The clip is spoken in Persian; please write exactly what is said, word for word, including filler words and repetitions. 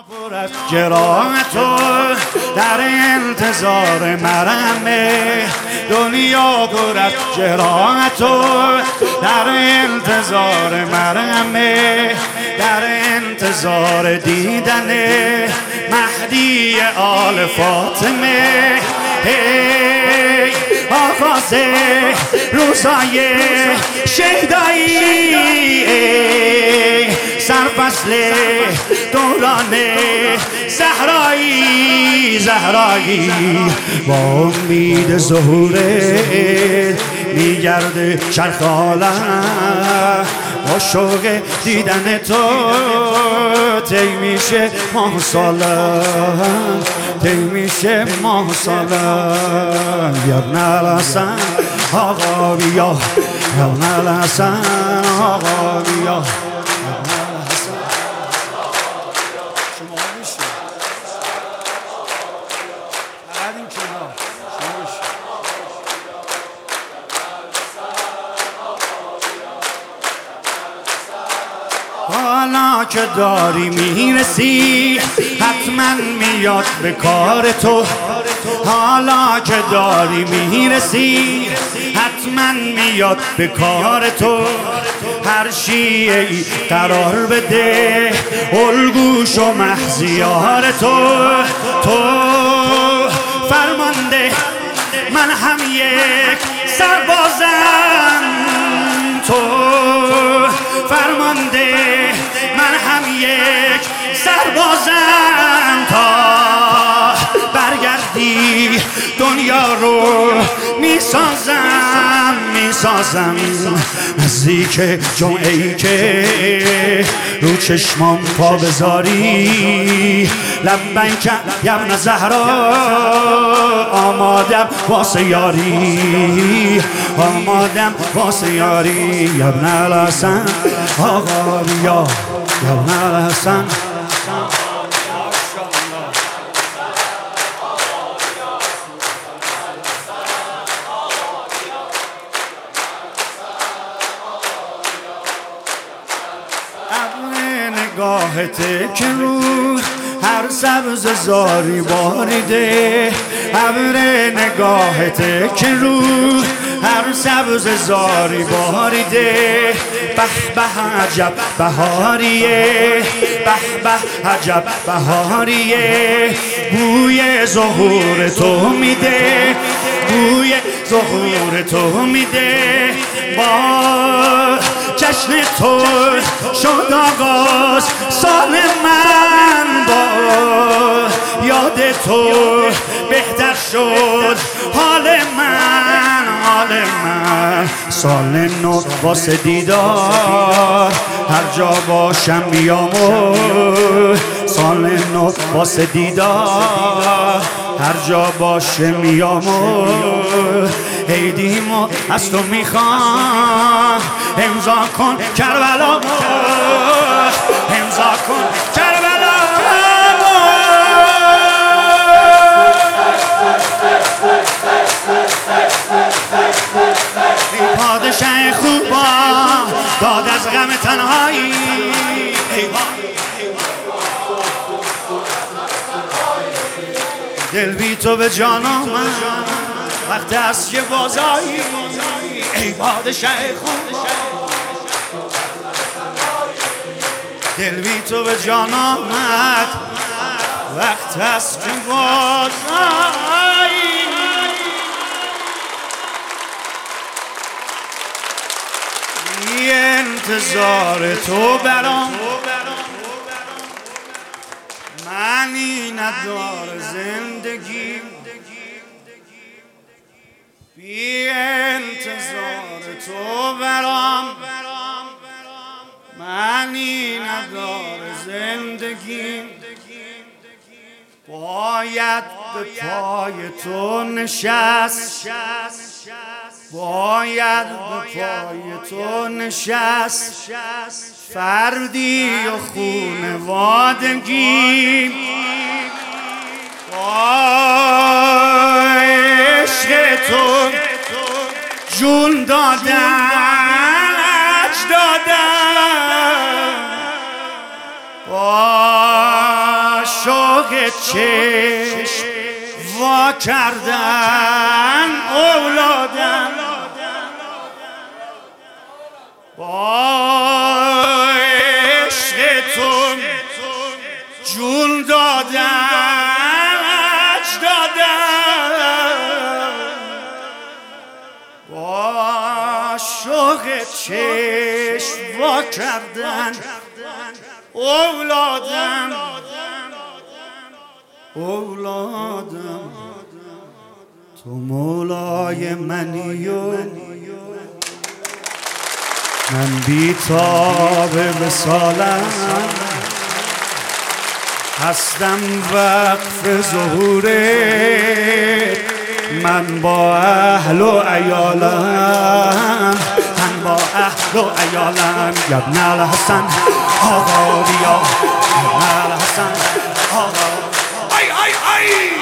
پر از جراحت و در انتظار مرهمه، دنیا پر از جراحت و در انتظار مرهمه، در انتظار دیدن مهدی آل فاطمه. هی آغاز روزای شیدایی، سرفصل دوران زهرایی، زهرایی با امید ظهوره میگرده چرخ عالم، با شوق دیدن تو طی میشه ماه سالم، طی میشه ماه سالم. یا ابن الحسن آقا بیا، یا ابن الحسن آقا بیا. حالا که داری میرسی حتما میاد به کار تو، حالا که داری میرسی حتما میاد به کار تو. هر شیعی قرار بده الگوش و محضیار تو، تو فرمانده من هم یک سربازم، تو فرمانده من هم یک سربازم، تا برگردی دنیا رو میسازم، میسازم. نزدیک جمعه‌ای که رو چشمام پا بذاری، لبیک یا ابن زهرا آمادم واسه یاری، آمادم واسه یاری. یا ابن الحسن آقا بیا، یا ابن الحسن. نگاهت که رو هر سبز زاری باریده، ابر نگاهت که رو هر سبز زاری باریده. به به عجب بهاریه، به به عجب بهاریه. بوی ظهور تو میده، بوی ظهور تو میده. با جشن تو شد آغاز سال من، با یاد تو بهتر شد حال من، حال من. سال نو واسه دیدار هر جا باشم بیام، سال نو واسه دیدار هر جا باشه میام. عیدیمو از تو میخوام، امضا کن کربلا، امضا کن کربلا. ای پادشه خوبا داد از غم تنهایی، دل بی تو به جان آمد وقت است که بازایی. ای پادشه خوبا دل بی تو به جان آمد وقت است که بازایی. انتظار تو برام معنی ندار زندگی، بی انتظار تو برام معنی ندار زندگی. باید به پای تو نشست، باید به پای تو نشست. فردی و خونوادگی با عشق تو جون دادن اجدادم، با شوق چشم وا کردن اولادم با عشق تو جون دادن اجدادم با شوق چشم وا کردن اولادم اولادم تو مولای منی و من بی‌تاب وصالم هستم وقف ظهورت من با اهل و عیالم من با اهل و عیالم یا ابن الحسن آقا بیا یا ابن الحسن آقا ای ای ای